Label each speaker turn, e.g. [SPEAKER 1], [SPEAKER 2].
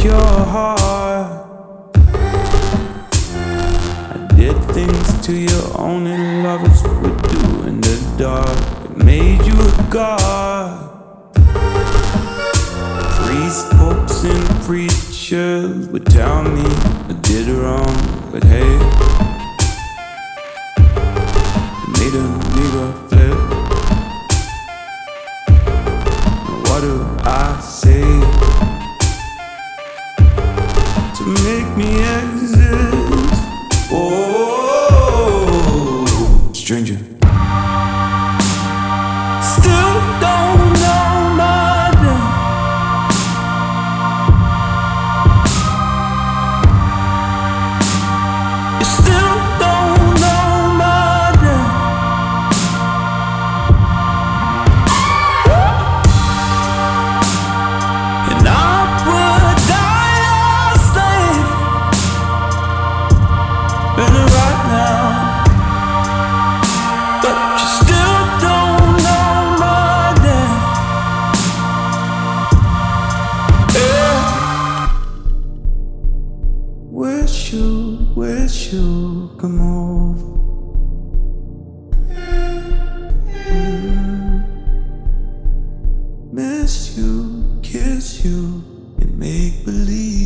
[SPEAKER 1] your heart. I did things to you only lovers would do in the dark. It made you a god. Priests, popes, and preachers would tell me I did wrong, but hey, it made a nigga flip. What do I say to make me exist? Oh, stranger. Still don't know my name. You still don't know my name. And I would die a slave in it right now. But you still don't know my name. Yeah. Wish you come over. Miss you, kiss you, and make believe.